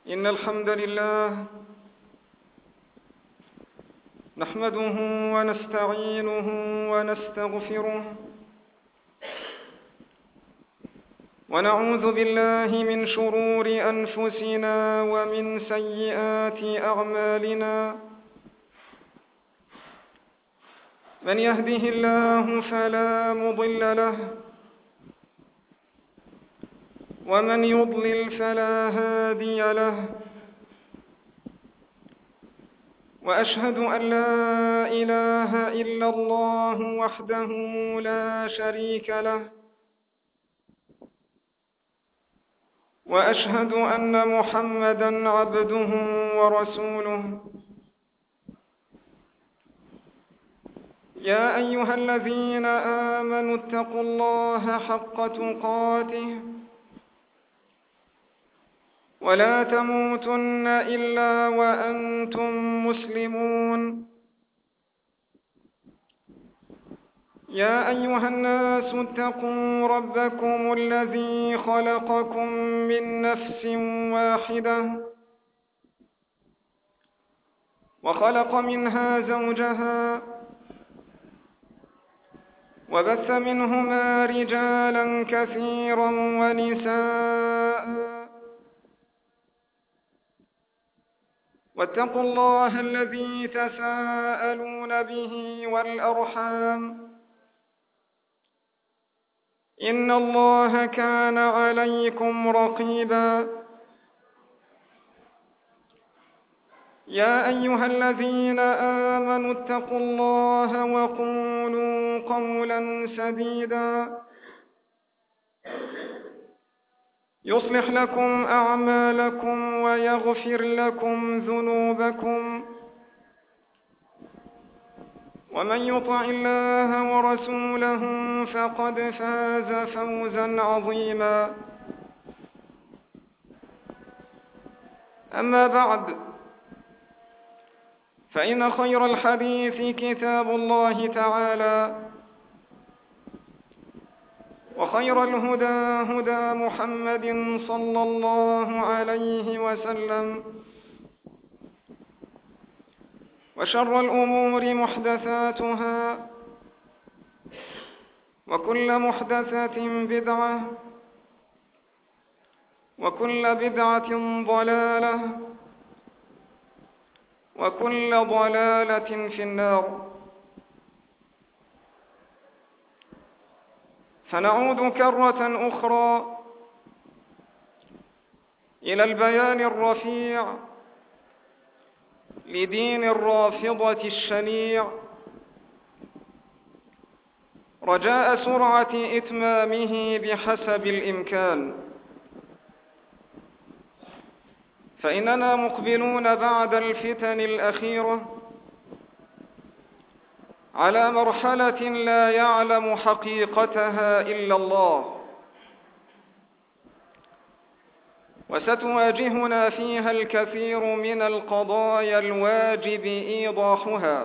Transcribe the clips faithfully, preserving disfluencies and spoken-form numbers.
إن الحمد لله نحمده ونستعينه ونستغفره ونعوذ بالله من شرور أنفسنا ومن سيئات أعمالنا. من يهده الله فلا مضل له ومن يضلل فلا هادي له، وأشهد أن لا إله إلا الله وحده لا شريك له، وأشهد أن محمدًا عبده ورسوله. يا أيها الذين آمنوا اتقوا الله حق تقاته ولا تموتن إلا وأنتم مسلمون. يا أيها الناس اتقوا ربكم الذي خلقكم من نفس واحدة وخلق منها زوجها وبث منهما رجالا كثيرا ونساء، واتقوا الله الذي تساءلون به والأرحام إن الله كان عليكم رقيبا. يا أيها الذين آمنوا اتقوا الله وقولوا قولا سديدا يصلح لكم أعمالكم ويغفر لكم ذنوبكم، ومن يطع الله ورسوله فقد فاز فوزا عظيما. أما بعد، فإن خير الحديث كتاب الله تعالى، وخير الهدى هدى محمد صلى الله عليه وسلم، وشر الأمور محدثاتها، وكل محدثة بدعة، وكل بدعة ضلالة، وكل ضلالة في النار. فنعود كرة أخرى إلى البيان الرفيع لدين الرافضة الشنيع، رجاء سرعة إتمامه بحسب الإمكان، فإننا مقبلون بعد الفتن الأخيرة على مرحلة لا يعلم حقيقتها إلا الله، وستواجهنا فيها الكثير من القضايا الواجب إيضاحها،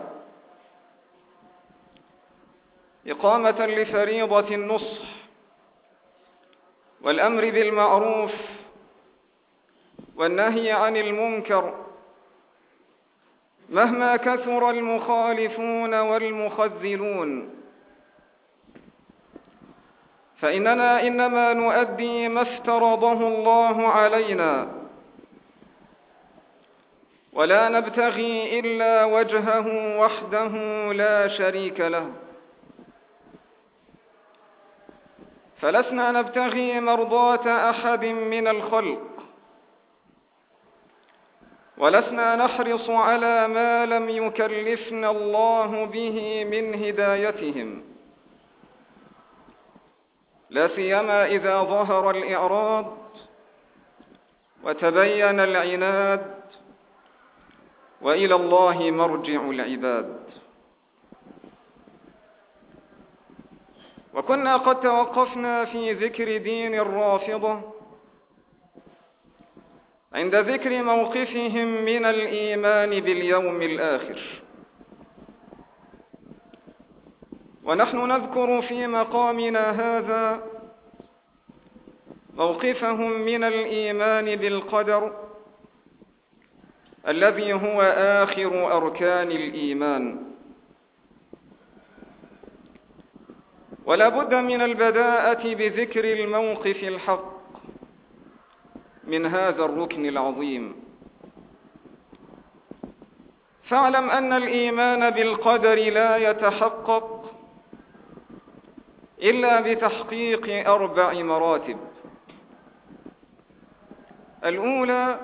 إقامة لفريضة النصح والأمر بالمعروف والنهي عن المنكر، مهما كثر المخالفون والمخذلون. فإننا إنما نؤدي ما افترضه الله علينا، ولا نبتغي إلا وجهه وحده لا شريك له، فلسنا نبتغي مرضاة أحد من الخلق، ولسنا نحرص على ما لم يكلفنا الله به من هدايتهم، لا سيما إذا ظهر الإعراض وتبين العناد، وإلى الله مرجع العباد. وكنا قد توقفنا في ذكر دين الرافضة عند ذكر موقفهم من الإيمان باليوم الآخر، ونحن نذكر في مقامنا هذا موقفهم من الإيمان بالقدر الذي هو آخر أركان الإيمان. ولا بد من البداءة بذكر الموقف الحق من هذا الركن العظيم. فاعلم أن الإيمان بالقدر لا يتحقق إلا بتحقيق أربع مراتب. الأولى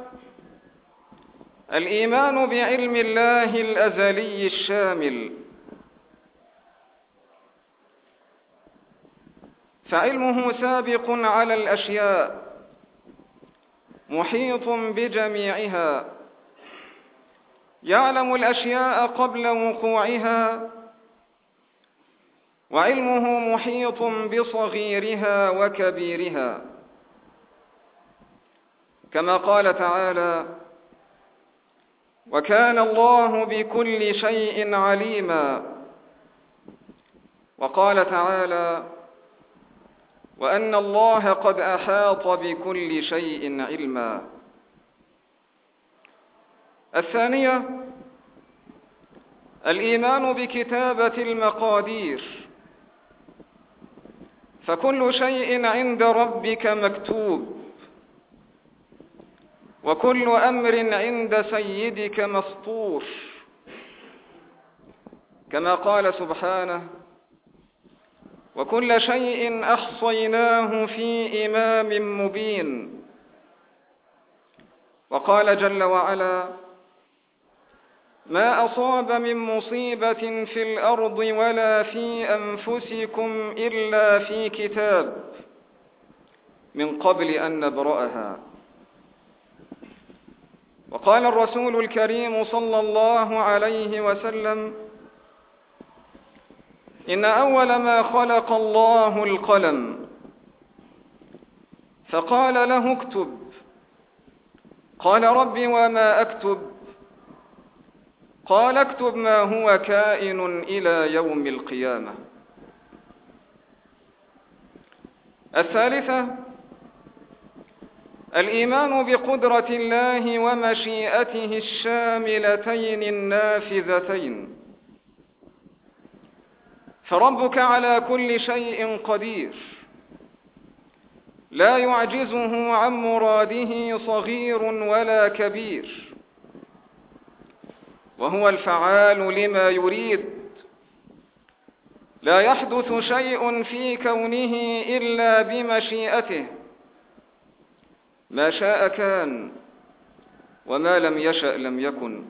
الإيمان بعلم الله الأزلي الشامل، فعلمه سابق على الأشياء محيط بجميعها، يعلم الأشياء قبل وقوعها، وعلمه محيط بصغيرها وكبيرها، كما قال تعالى: وكان الله بكل شيء عليما. وقال تعالى: وأن الله قد أحاط بكل شيء علما. الثانية الإيمان بكتابة المقادير، فكل شيء عند ربك مكتوب، وكل أمر عند سيدك مسطور، كما قال سبحانه: وكل شيء أحصيناه في إمام مبين. وقال جل وعلا: ما أصاب من مصيبة في الأرض ولا في أنفسكم إلا في كتاب من قبل أن نبرأها. وقال الرسول الكريم صلى الله عليه وسلم: إن أول ما خلق الله القلم، فقال له اكتب، قال رب وما أكتب؟ قال اكتب ما هو كائن إلى يوم القيامة. الثالثة الإيمان بقدرة الله ومشيئته الشاملتين النافذتين، فربك على كل شيء قدير، لا يعجزه عن مراده صغير ولا كبير، وهو الفعال لما يريد، لا يحدث شيء في كونه إلا بمشيئته، ما شاء كان وما لم يشأ لم يكن،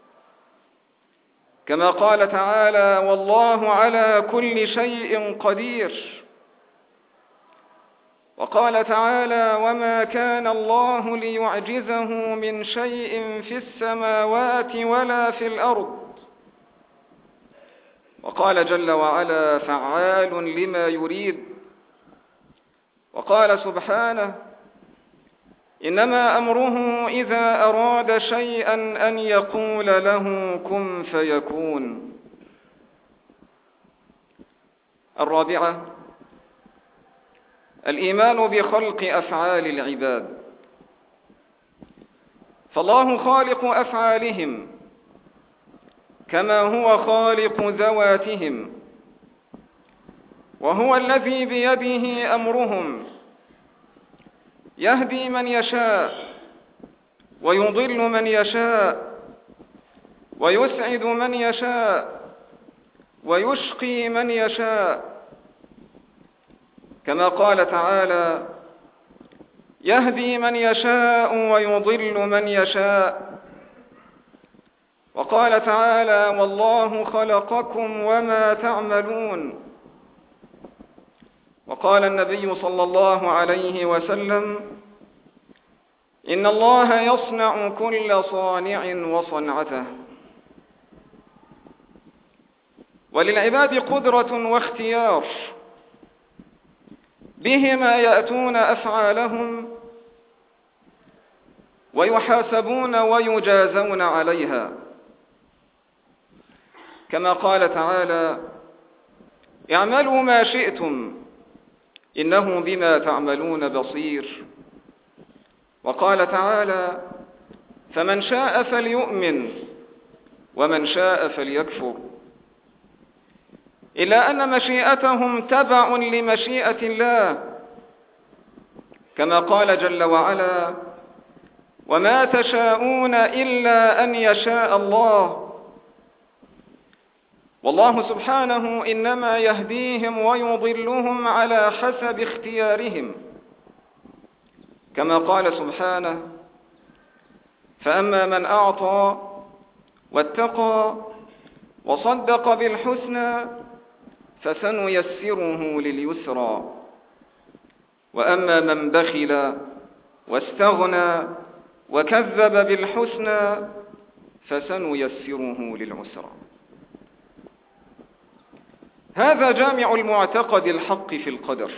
كما قال تعالى: والله على كل شيء قدير. وقال تعالى: وما كان الله ليعجزه من شيء في السماوات ولا في الأرض. وقال جل وعلا: فعال لما يريد. وقال سبحانه: إنما أمره إذا أراد شيئا أن يقول له كن فيكون. الرابعة الإيمان بخلق أفعال العباد، فالله خالق أفعالهم كما هو خالق ذواتهم، وهو الذي بيده أمرهم، يهدي من يشاء ويضل من يشاء، ويسعد من يشاء ويشقي من يشاء، كما قال تعالى: يهدي من يشاء ويضل من يشاء. وقال تعالى: والله خلقكم وما تعملون. وقال النبي صلى الله عليه وسلم: إن الله يصنع كل صانع وصنعته. وللعباد قدرة واختيار، بهما يأتون أفعالهم ويحاسبون ويجازون عليها، كما قال تعالى: اعملوا ما شئتم إنه بما تعملون بصير. وقال تعالى: فمن شاء فليؤمن ومن شاء فليكفر، إلا أن مشيئتهم تبع لمشيئة الله، كما قال جل وعلا: وما تشاءون إلا أن يشاء الله. والله سبحانه إنما يهديهم ويضلهم على حسب اختيارهم، كما قال سبحانه: فأما من أعطى واتقى وصدق بالحسنى فسنيسره لليسرى، وأما من بخل واستغنى وكذب بالحسنى فسنيسره للعسرى. هذا جامع المعتقد الحق في القدر.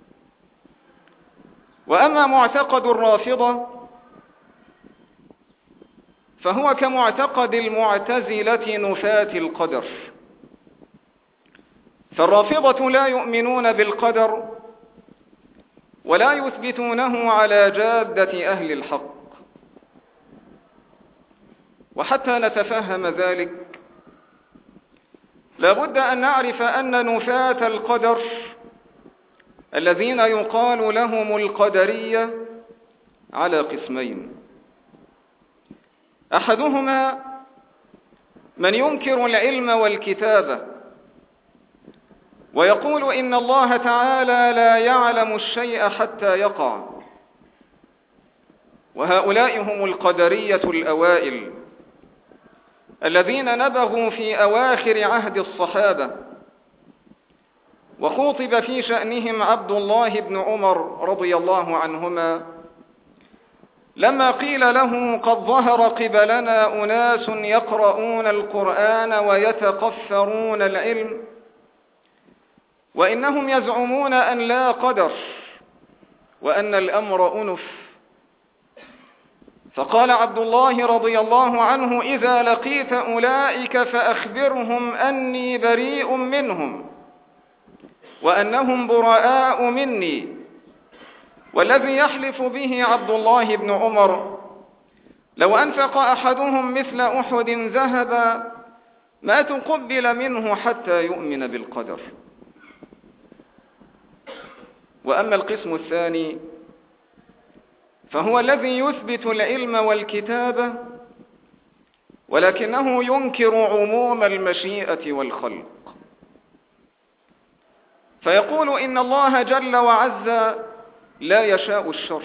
وأما معتقد الرافضة فهو كمعتقد المعتزلة نفاة القدر، فالرافضة لا يؤمنون بالقدر ولا يثبتونه على جادة أهل الحق. وحتى نتفهم ذلك لا بد أن نعرف أن نفاة القدر الذين يقال لهم القدرية على قسمين: أحدهما من ينكر العلم والكتابة ويقول إن الله تعالى لا يعلم الشيء حتى يقع، وهؤلاء هم القدرية الأوائل الذين نبغوا في أواخر عهد الصحابة، وخوطب في شأنهم عبد الله بن عمر رضي الله عنهما لما قيل له: قد ظهر قبلنا أناس يقرؤون القرآن ويتقفرون العلم وإنهم يزعمون أن لا قدر وأن الأمر أنف. فقال عبد الله رضي الله عنه: إذا لقيت أولئك فأخبرهم أني بريء منهم وأنهم براء مني. والذي يحلف به عبد الله بن عمر: لو أنفق أحدهم مثل أحد ذهبا ما تقبل منه حتى يؤمن بالقدر. وأما القسم الثاني فهو الذي يثبت العلم والكتابة ولكنه ينكر عموم المشيئة والخلق، فيقول إن الله جل وعز لا يشاء الشر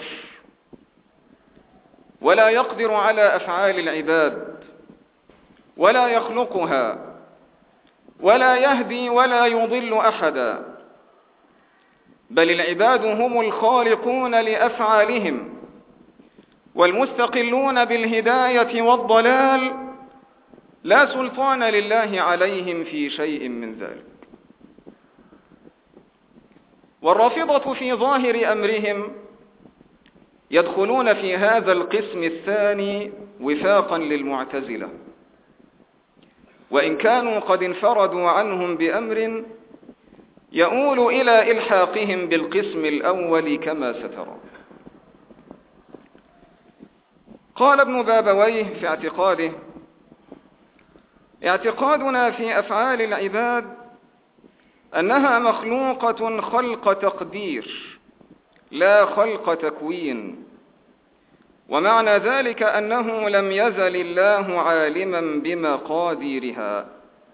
ولا يقدر على أفعال العباد ولا يخلقها ولا يهدي ولا يضل أحدا، بل العباد هم الخالقون لأفعالهم والمستقلون بالهداية والضلال، لا سلطان لله عليهم في شيء من ذلك. والرافضة في ظاهر أمرهم يدخلون في هذا القسم الثاني وفاقا للمعتزلة، وإن كانوا قد انفردوا عنهم بأمر يؤول إلى إلحاقهم بالقسم الأول كما سترى. قال ابن بابويه في اعتقاده: اعتقادنا في أفعال العباد أنها مخلوقة خلق تقدير لا خلق تكوين، ومعنى ذلك أنه لم يزل الله عالما بمقاديرها.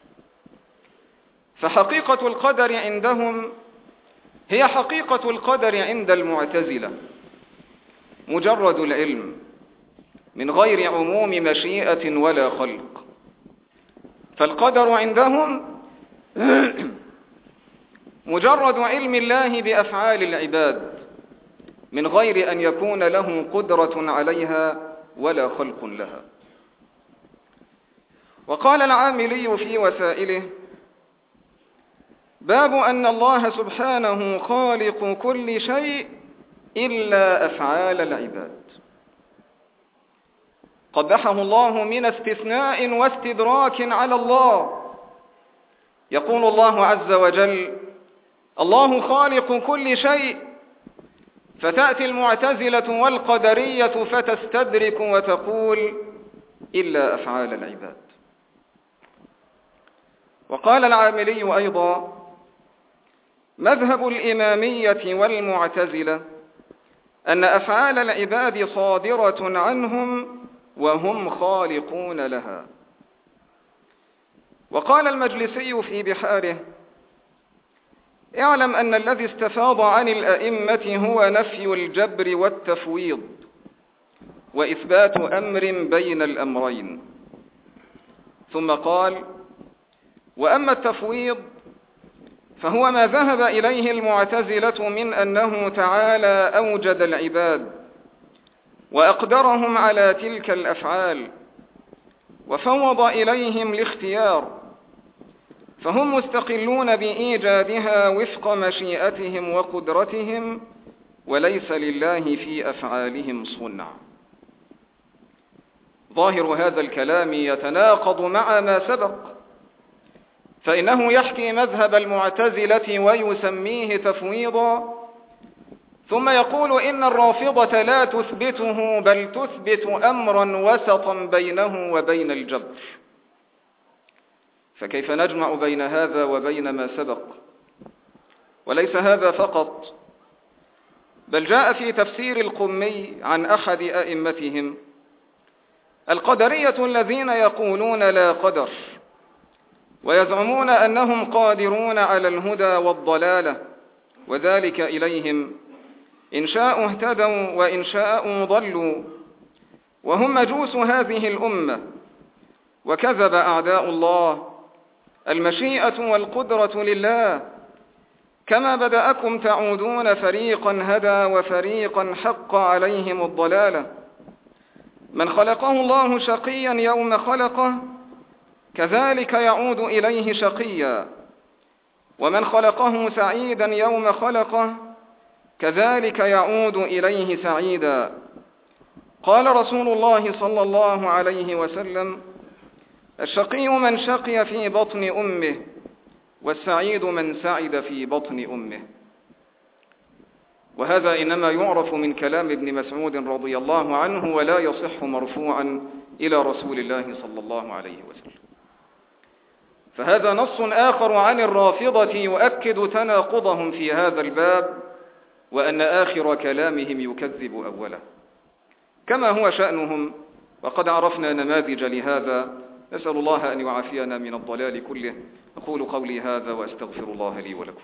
فحقيقة القدر عندهم هي حقيقة القدر عند المعتزلة، مجرد العلم من غير عموم مشيئة ولا خلق. فالقدر عندهم مجرد علم الله بأفعال العباد من غير أن يكون له قدرة عليها ولا خلق لها. وقال العاملي في وسائله: باب أن الله سبحانه خالق كل شيء إلا أفعال العباد. قبحه الله من استثناء واستدراك على الله. يقول الله عز وجل: الله خالق كل شيء، فتأتي المعتزلة والقدرية فتستدرك وتقول: إلا أفعال العباد. وقال العاملي أيضا: مذهب الإمامية والمعتزلة أن أفعال العباد صادرة عنهم وهم خالقون لها. وقال المجلسي في بحاره: اعلم أن الذي استفاض عن الأئمة هو نفي الجبر والتفويض وإثبات أمر بين الأمرين. ثم قال: وأما التفويض فهو ما ذهب إليه المعتزلة من أنه تعالى أوجد العباد وأقدرهم على تلك الأفعال وفوض إليهم الاختيار، فهم مستقلون بإيجادها وفق مشيئتهم وقدرتهم، وليس لله في أفعالهم صنع. ظاهر هذا الكلام يتناقض مع ما سبق، فإنه يحكي مذهب المعتزلة ويسميه تفويضا، ثم يقول إن الرافضة لا تثبته بل تثبت أمرا وسطا بينه وبين الجبر. فكيف نجمع بين هذا وبين ما سبق؟ وليس هذا فقط، بل جاء في تفسير القمي عن أحد أئمتهم: القدرية الذين يقولون لا قدر ويزعمون أنهم قادرون على الهدى والضلالة، وذلك إليهم، إن شاءوا اهتدوا وإن شاءوا ضلوا، وهم مجوس هذه الأمة. وكذب أعداء الله، المشيئة والقدرة لله، كما بدأكم تعودون فريقا هدى وفريقا حق عليهم الضلالة. من خلقه الله شقيا يوم خلقه كذلك يعود إليه شقيا، ومن خلقه سعيدا يوم خلقه كذلك يعود إليه سعيدا. قال رسول الله صلى الله عليه وسلم: الشقي من شقي في بطن أمه، والسعيد من سعد في بطن أمه. وهذا إنما يعرف من كلام ابن مسعود رضي الله عنه، ولا يصح مرفوعا إلى رسول الله صلى الله عليه وسلم. فهذا نص آخر عن الرافضة يؤكد تناقضهم في هذا الباب، وأن آخر كلامهم يكذب أوله، كما هو شأنهم، وقد عرفنا نماذج لهذا. نسأل الله أن يعافينا من الضلال كله. أقول قولي هذا وأستغفر الله لي ولكم.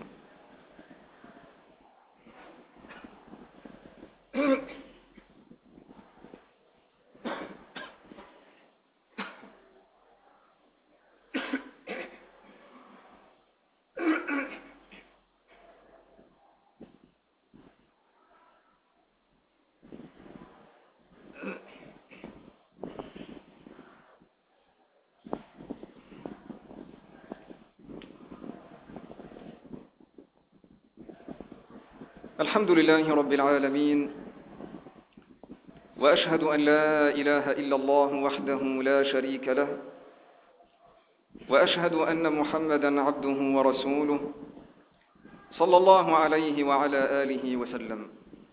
الحمد لله رب العالمين، وأشهد أن لا إله إلا الله وحده لا شريك له، وأشهد أن محمدا عبده ورسوله صلى الله عليه وعلى آله وسلم.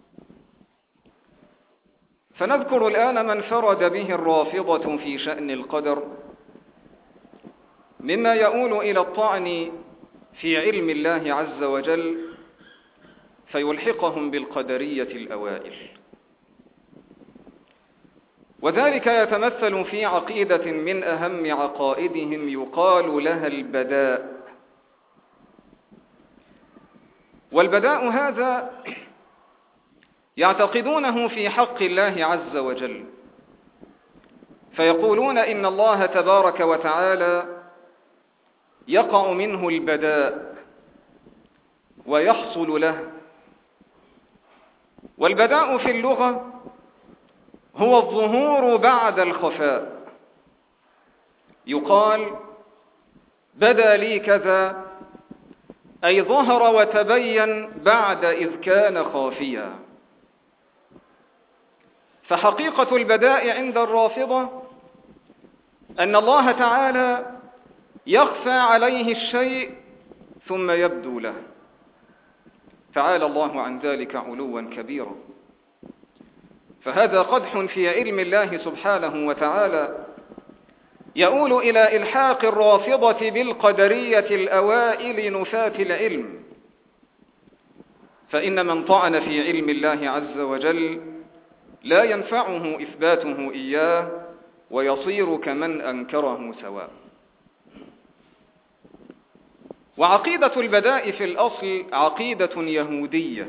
فنذكر الآن من فرد به الرافضة في شأن القدر، مما يؤول إلى الطعن في علم الله عز وجل، فيلحقهم بالقدرية الأوائل. وذلك يتمثل في عقيدة من أهم عقائدهم يقال لها البداء. والبداء هذا يعتقدونه في حق الله عز وجل، فيقولون إن الله تبارك وتعالى يقع منه البداء ويحصل له. والبداء في اللغة هو الظهور بعد الخفاء. يقال بدا لي كذا، أي ظهر وتبين بعد إذ كان خافيا. فحقيقة البداء عند الرافضة أن الله تعالى يخفى عليه الشيء ثم يبدو له، تعالى الله عن ذلك علوا كبيرا. فهذا قدح في علم الله سبحانه وتعالى، يؤول إلى إلحاق الرافضة بالقدرية الأوائل نفاة العلم، فإن من طعن في علم الله عز وجل لا ينفعه إثباته إياه، ويصير كمن أنكره سواء. وعقيدة البداء في الأصل عقيدة يهودية،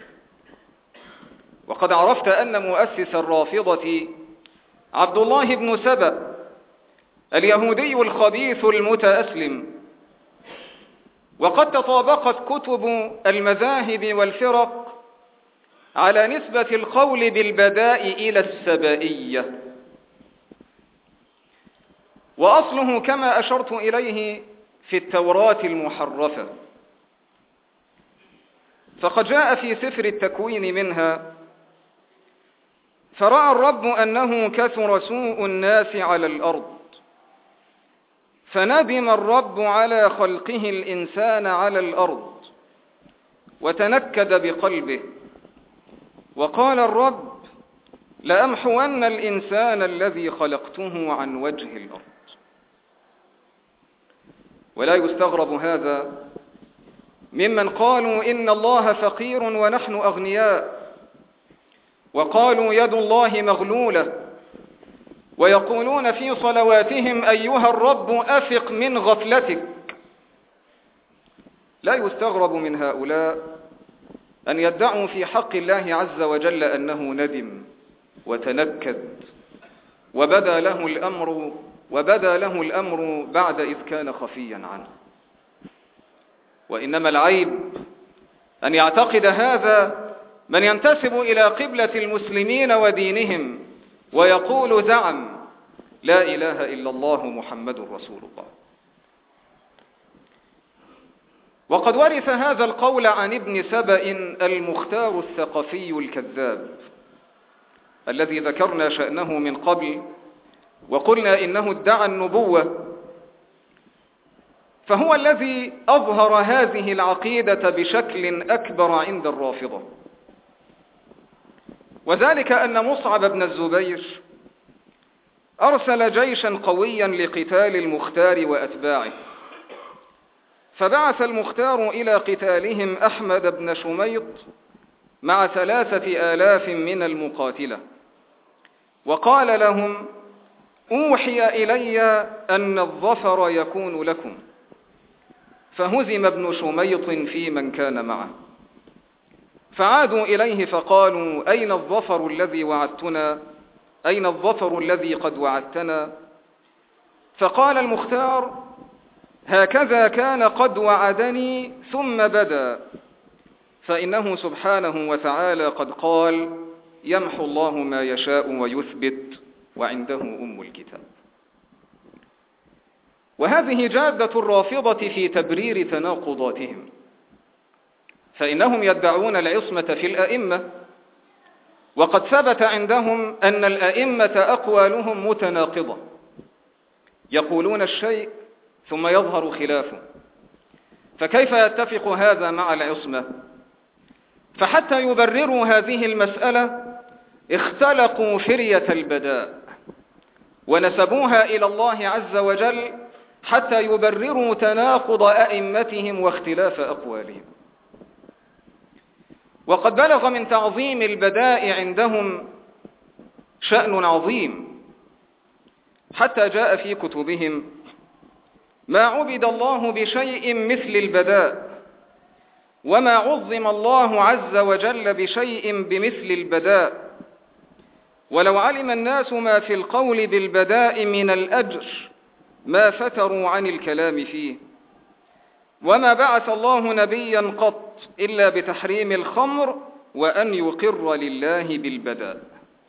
وقد عرفت أن مؤسس الرافضة عبد الله بن سبأ اليهودي الخبيث المتأسلم، وقد تطابقت كتب المذاهب والفرق على نسبة القول بالبداء إلى السبائية، وأصله كما أشرت إليه في التوراة المحرفة، فقد جاء في سفر التكوين منها: فرأى الرب أنه كثر سوء الناس على الأرض، فندم الرب على خلقه الإنسان على الأرض، وتنكد بقلبه، وقال الرب: لأمحون الإنسان الذي خلقته عن وجه الأرض. ولا يستغرب هذا ممن قالوا إن الله فقير ونحن أغنياء، وقالوا يد الله مغلولة، ويقولون في صلواتهم: أيها الرب أفق من غفلتك. لا يستغرب من هؤلاء أن يدعوا في حق الله عز وجل أنه ندم وتنكد، وبدا له الأمر وبدا له الأمر بعد إذ كان خفيا عنه. وإنما العيب أن يعتقد هذا من ينتسب إلى قبلة المسلمين ودينهم، ويقول زعم: لا إله إلا الله محمد رسول الله. وقد ورث هذا القول عن ابن سبأ المختار الثقفي الكذاب، الذي ذكرنا شأنه من قبل وقلنا إنه ادعى النبوة، فهو الذي أظهر هذه العقيدة بشكل أكبر عند الرافضة. وذلك أن مصعب بن الزبير أرسل جيشا قويا لقتال المختار وأتباعه، فبعث المختار إلى قتالهم أحمد بن شميط مع ثلاثة آلاف من المقاتلة، وقال لهم: أوحي إلي أن الظفر يكون لكم، فهزم ابن شميط في من كان معه، فعادوا إليه فقالوا: أين الظفر الذي وعدتنا؟ أين الظفر الذي قد وعدتنا؟ فقال المختار: هكذا كان قد وعدني ثم بدا، فإنه سبحانه وتعالى قد قال: يمحو الله ما يشاء ويثبت وعنده أم الكتاب. وهذه جادة الرافضة في تبرير تناقضاتهم، فإنهم يدعون العصمة في الأئمة، وقد ثبت عندهم أن الأئمة أقوالهم متناقضة، يقولون الشيء ثم يظهر خلافه، فكيف يتفق هذا مع العصمة؟ فحتى يبرروا هذه المسألة اختلقوا فرية البداء ونسبوها إلى الله عز وجل حتى يبرروا تناقض أئمتهم واختلاف أقوالهم. وقد بلغ من تعظيم البداء عندهم شأن عظيم، حتى جاء في كتبهم: ما عبد الله بشيء مثل البداء، وما عظم الله عز وجل بشيء بمثل البداء، ولو علم الناس ما في القول بالبداء من الأجر ما فتروا عن الكلام فيه، وما بعث الله نبيا قط إلا بتحريم الخمر وأن يقر لله بالبداء.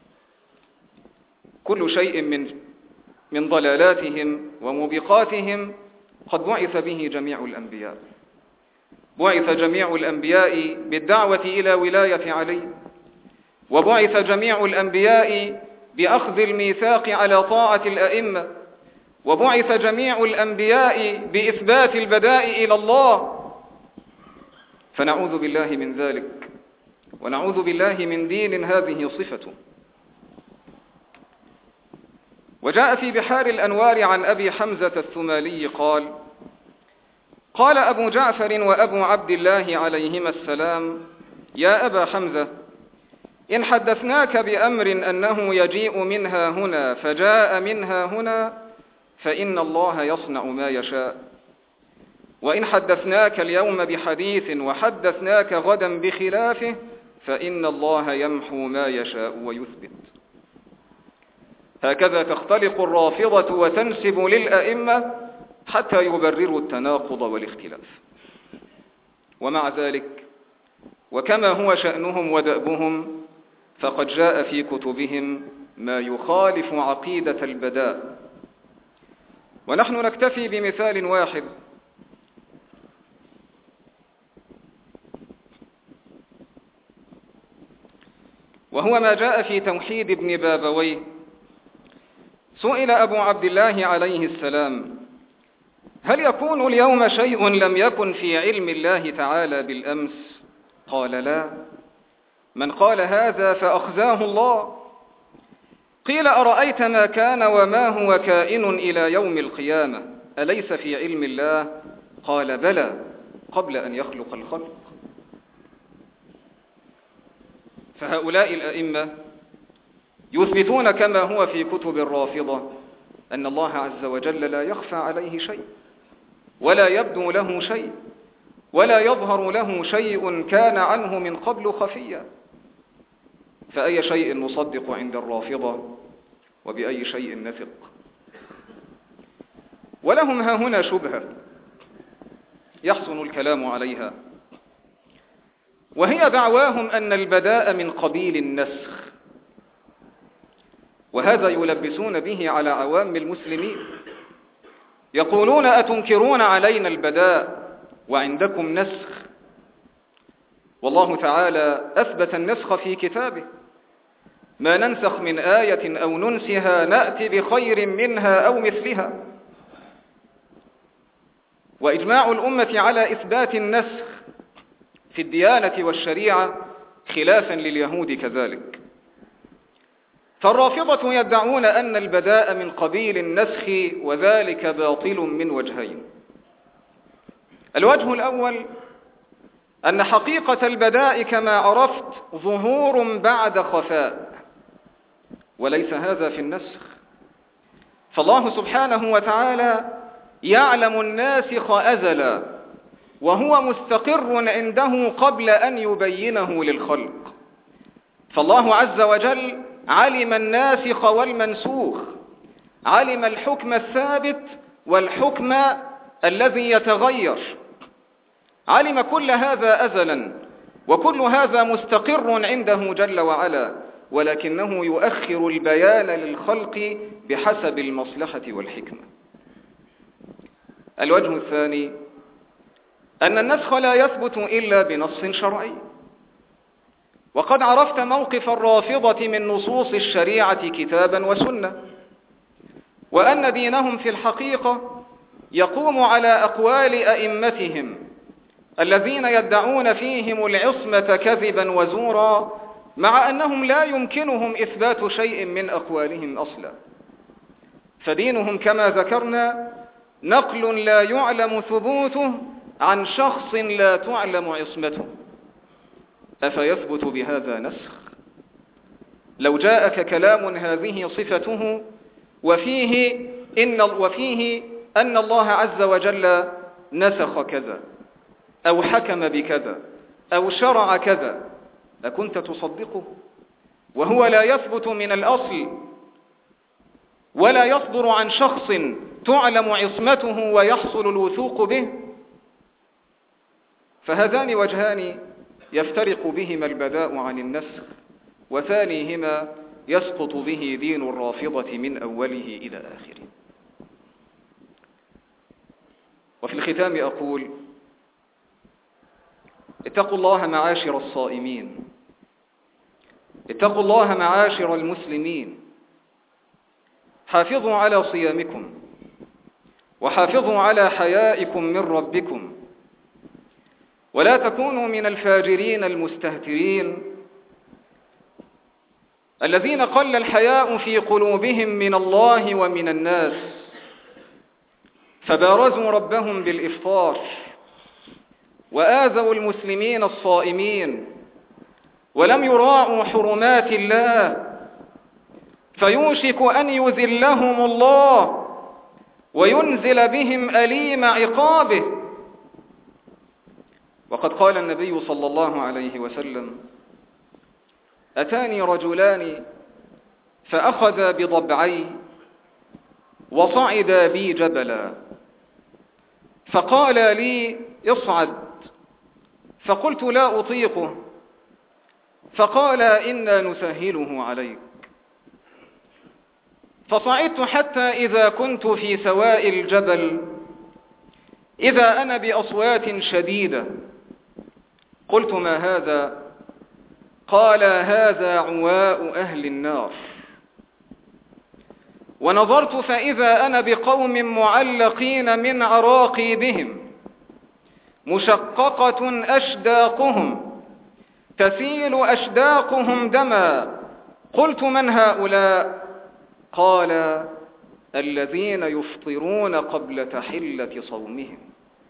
كل شيء من من ضلالاتهم وموبقاتهم قد بعث به جميع الأنبياء. بعث جميع الأنبياء بالدعوة إلى ولاية علي، وبعث جميع الأنبياء بأخذ الميثاق على طاعة الأئمة، وبعث جميع الأنبياء بإثبات البداء إلى الله. فنعوذ بالله من ذلك، ونعوذ بالله من دين هذه صفته. وجاء في بحار الأنوار عن أبي حمزة الثمالي قال: قال أبو جعفر وأبو عبد الله عليهما السلام: يا أبا حمزة، إن حدثناك بأمر أنه يجيء منها هنا فجاء منها هنا فإن الله يصنع ما يشاء، وإن حدثناك اليوم بحديث وحدثناك غدا بخلافه فإن الله يمحو ما يشاء ويثبت. هكذا تختلق الرافضة وتنسب للأئمة حتى يبرروا التناقض والاختلاف. ومع ذلك وكما هو شأنهم ودأبهم فقد جاء في كتبهم ما يخالف عقيدة البداء، ونحن نكتفي بمثال واحد وهو ما جاء في توحيد ابن بابويه. سئل أبو عبد الله عليه السلام: هل يكون اليوم شيء لم يكن في علم الله تعالى بالأمس؟ قال: لا. من قال هذا فأخزاه الله. قيل: أرأيت ما كان وما هو كائن إلى يوم القيامة أليس في علم الله؟ قال: بلى، قبل أن يخلق الخلق. فهؤلاء الأئمة يثبتون كما هو في كتب الرافضة أن الله عز وجل لا يخفى عليه شيء، ولا يبدو له شيء، ولا يظهر له شيء كان عنه من قبل خفيا. فأي شيء نصدق عند الرافضة وبأي شيء نثق؟ ولهم ها هنا شبهة يحسن الكلام عليها، وهي دعواهم أن البداء من قبيل النسخ، وهذا يلبسون به على عوام المسلمين. يقولون: أتنكرون علينا البداء وعندكم نسخ؟ والله تعالى أثبت النسخ في كتابه: ما ننسخ من آية أو ننسها نأتي بخير منها أو مثلها. وإجماع الأمة على إثبات النسخ في الديانة والشريعة خلافا لليهود كذلك. فالرافضة يدعون أن البداء من قبيل النسخ، وذلك باطل من وجهين. الوجه الأول أن حقيقة البداء كما عرفت ظهور بعد خفاء، وليس هذا في النسخ. فالله سبحانه وتعالى يعلم الناسخ أزلا، وهو مستقر عنده قبل أن يبينه للخلق. فالله عز وجل علم الناسخ والمنسوخ، علم الحكم الثابت والحكم الذي يتغير، علم كل هذا أزلا، وكل هذا مستقر عنده جل وعلا، ولكنه يؤخر البيان للخلق بحسب المصلحة والحكمة. الوجه الثاني أن النسخ لا يثبت إلا بنص شرعي، وقد عرفت موقف الرافضة من نصوص الشريعة كتابا وسنة، وأن دينهم في الحقيقة يقوم على أقوال أئمتهم الذين يدعون فيهم العصمة كذبا وزورا، مع أنهم لا يمكنهم إثبات شيء من أقوالهم أصلا. فدينهم كما ذكرنا نقل لا يعلم ثبوته عن شخص لا تعلم عصمته. أفيثبت بهذا نسخ؟ لو جاءك كلام هذه صفته وفيه إن, وفيه أن الله عز وجل نسخ كذا أو حكم بكذا أو شرع كذا، أكنت تصدقه؟ وهو لا يثبت من الأصل ولا يصدر عن شخص تعلم عصمته ويحصل الوثوق به. فهذان وجهان يفترق بهما البداء عن النسخ، وثانيهما يسقط به دين الرافضة من أوله إلى آخره. وفي الختام أقول: اتقوا الله معاشر الصائمين، اتقوا الله معاشر المسلمين، حافظوا على صيامكم، وحافظوا على حيائكم من ربكم، ولا تكونوا من الفاجرين المستهترين الذين قل الحياء في قلوبهم من الله ومن الناس، فبارزوا ربهم بالإفطار وآذوا المسلمين الصائمين ولم يراعوا حرمات الله، فيوشك أن يذلهم الله وينزل بهم أليم عقابه. وقد قال النبي صلى الله عليه وسلم: أتاني رجلان فأخذا بضبعي وصعدا بي جبلا، فقال لي: اصعد. فقلت: لا أطيقه. فقال: إنا نسهله عليك. فصعدت حتى إذا كنت في سواء الجبل إذا أنا بأصوات شديدة. قلت: ما هذا؟ قال: هذا عواء أهل النار. ونظرت فإذا أنا بقوم معلقين من عراقيبهم مشققة أشداقهم تسيل أشداقهم دما. قلت: من هؤلاء؟ قال: الذين يفطرون قبل تحلة صومهم.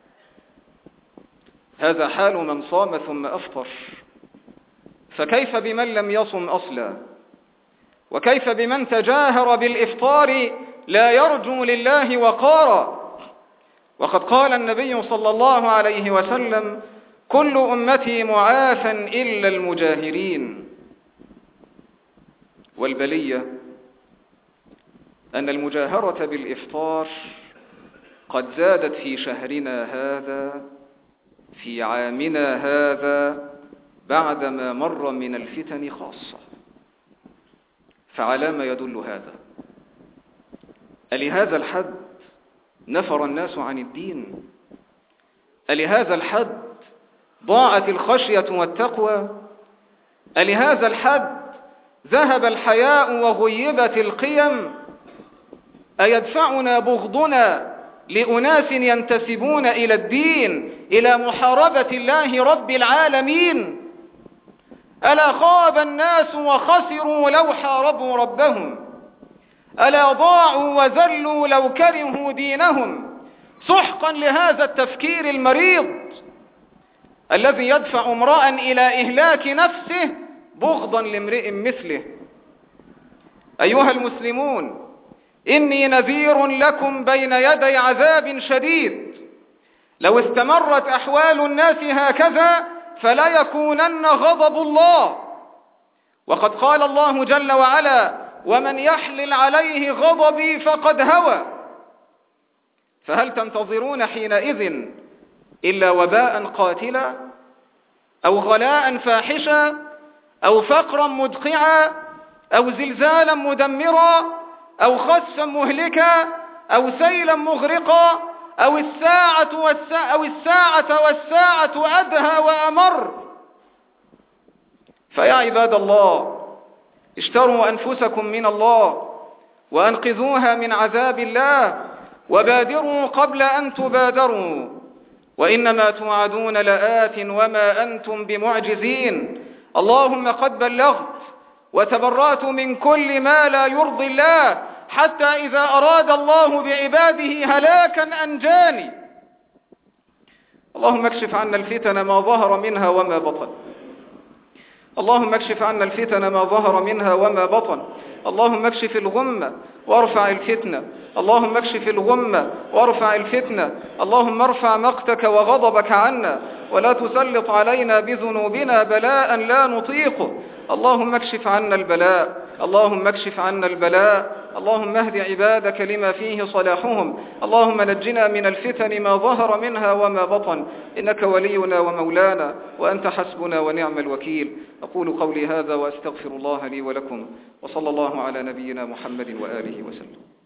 هذا حال من صام ثم أفطر، فكيف بمن لم يصم أصلا؟ وكيف بمن تجاهر بالإفطار لا يرجو لله وقارا؟ وقد قال النبي صلى الله عليه وسلم: كل أمتي معافى إلا المجاهرين. والبلية أن المجاهرة بالإفطار قد زادت في شهرنا هذا في عامنا هذا بعدما مر من الفتن خاصة. فعلى ما يدل هذا؟ ألهذا الحد نفر الناس عن الدين؟ ألهذا الحد ضاعت الخشية والتقوى؟ ألهذا الحد ذهب الحياء وغيبت القيم؟ أيدفعنا بغضنا لأناس ينتسبون إلى الدين إلى محاربة الله رب العالمين؟ ألا خاب الناس وخسروا لو حاربوا ربهم، ألا ضاعوا وذلوا لو كرهوا دينهم. سحقا لهذا التفكير المريض الذي يدفع امرأ إلى إهلاك نفسه بغضا لامرئ مثله. أيها المسلمون، إني نذير لكم بين يدي عذاب شديد. لو استمرت أحوال الناس هكذا فلا يكونن غضب الله. وقد قال الله جل وعلا: ومن يحلل عليه غضبي فقد هوى. فهل تنتظرون حينئذ إلا وباء قاتلا أو غلاء فاحشا أو فقرا مدقعا أو زلزالا مدمرا أو خسفا مهلكا أو سيلا مغرقا أو الساعة والساعة أو الساعة والساعة أدهى وأمر؟ فيا عباد الله، اشتروا أنفسكم من الله وأنقذوها من عذاب الله، وبادروا قبل أن تبادروا، وإنما توعدون لآت وما أنتم بمعجزين. اللهم قد بلغت وتبرأت من كل ما لا يرضي الله، حتى إذا أراد الله بعباده هلاكا أنجاني. اللهم اكشف عنا الفتن ما ظهر منها وما بطن. اللهم اكشف عنا الفتن ما ظهر منها وما بطن. اللهم اكشف الغمة وارفع الفتنة. اللهم اكشف الغمة وارفع الفتنة. اللهم ارفع مقتك وغضبك عنا، ولا تسلط علينا بذنوبنا بلاء لا نطيقه. اللهم اكشف عنا البلاء. اللهم اكشف عنا البلاء. اللهم اهد عبادك لما فيه صلاحهم. اللهم نجنا من الفتن ما ظهر منها وما بطن، إنك ولينا ومولانا وأنت حسبنا ونعم الوكيل. أقول قولي هذا وأستغفر الله لي ولكم، وصلى الله على نبينا محمد وآله وسلم.